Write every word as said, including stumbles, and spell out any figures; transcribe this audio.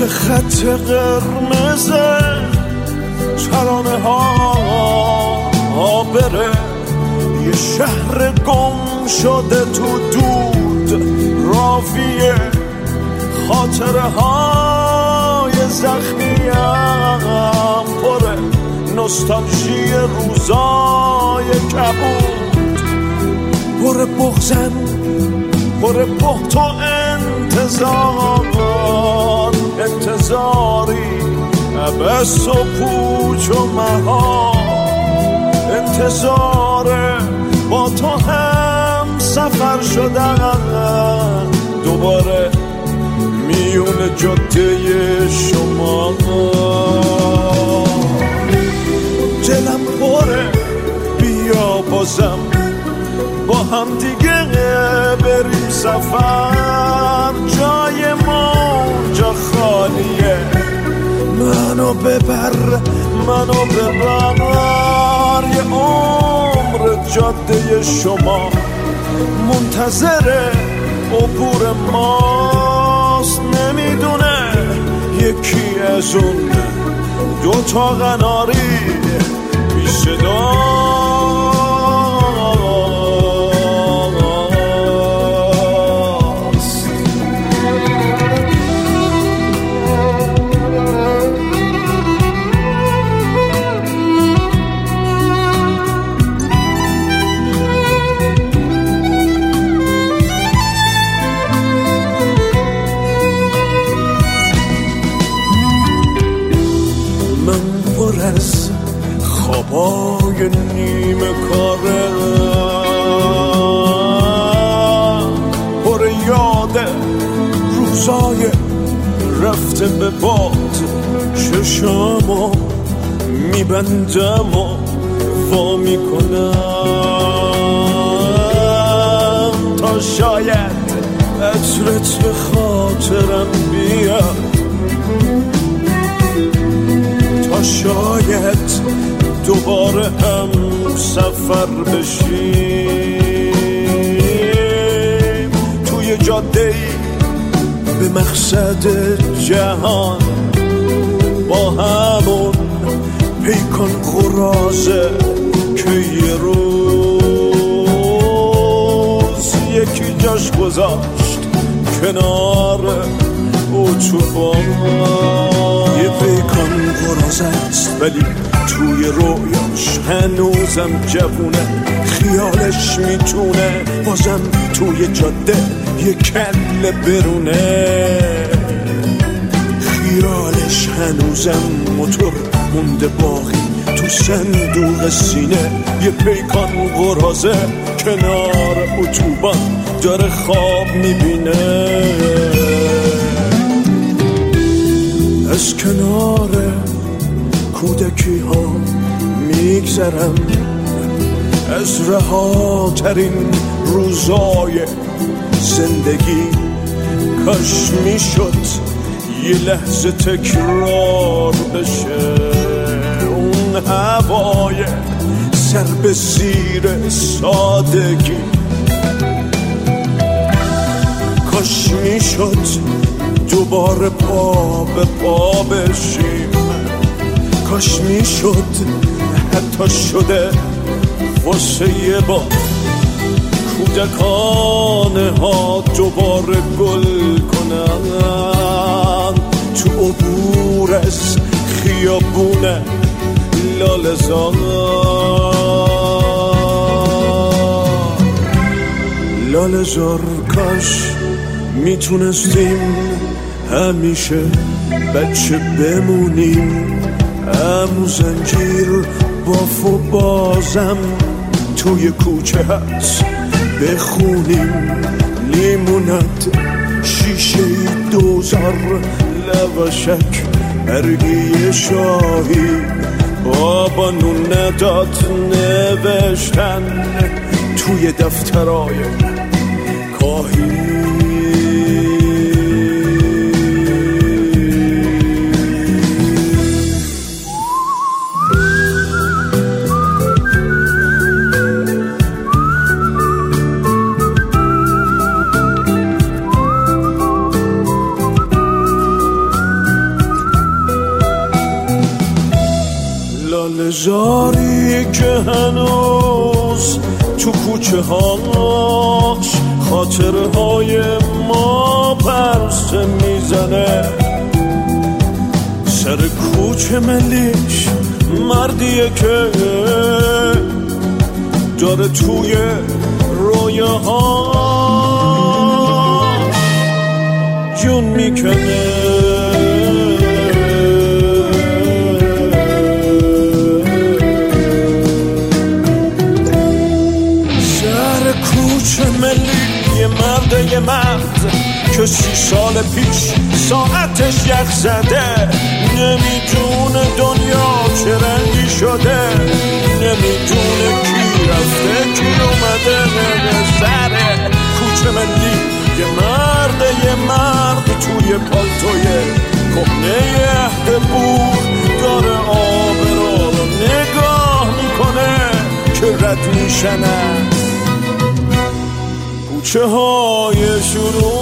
که خط قرمز ترانه ها بره، یه شهر گم شده تو دود رافیه، خاطره های زخمیم پره، نوستالژی روزای کبود، پر بغزن پر بغض و انتظار، انتظاری عبس و پوچ و مها، انتظار با تو هم سفر شدن دوباره میون جاده شما. دلم پره بیا بازم با هم دیگه بریم سفر، جای ما جا خالیه، منو ببر منو ببر، یه عمر جاده شما منتظر عبور ماست، نمیدونه یکی از اون دوتا قناری بی صدا. خوابای نیمه کاره پر یاده روزای رفته به باد، چشامو میبندم و وا میکنم تا شاید عطرت به خاطرم بیاد، تا شاید دوباره هم سفر بشیم توی جاده‌ای به مقصد جهان، با همون پیکان قرازه که یه روز یکی جاش گذاشت کنار اتوبان. یه پیکان قرازه است ولی توی رویاش هنوزم جوونه، خیالش میتونه بازم توی جاده یه کله برونه، خیالش هنوزم موتور مونده باقی تو صندوق سینه، یه پیکان قرازه کنار اتوبان داره خواب میبینه. از کنار کودکی ها میگذرم، از رهاترین روزای زندگی، کاش میشد یه لحظه تکرار بشه اون هوای سر به زیر سادگی، کاش میشد دوباره پا به پا بشیم، کاش میشد حتی شده واسه یه بار کودکانه ها دوباره گل کنن تو عبور از خیابون لاله‌زار. لاله‌زار کاش میتونستیم همیشه بچه بمونیم، عمو زنجیر باف و بازم توی کوچه هست بخونیم، لیمونت شیشه دوزار لواشک برگی شاهی، بابا نون نداد نوشتن توی دفترای کاهی. انتظاری که هنوز تو کوچه هاش خاطرهای ما پرسه میزنه. سر کوچه ملیش مردیه که داره توی رویه ها جون میکنه. سر کوچه ملی یه مرد یه مرد که سی سال پیش ساعتش یخ زده، نمیدونه دنیا چه رنگی شده، نمیدونه کی رفته کی اومده. سر کوچه ملی یه مرد یه مرد توی پالتوی کهنه عهد بور داره آبرا رو نگاه میکنه که رد میشنن کوچه های شروع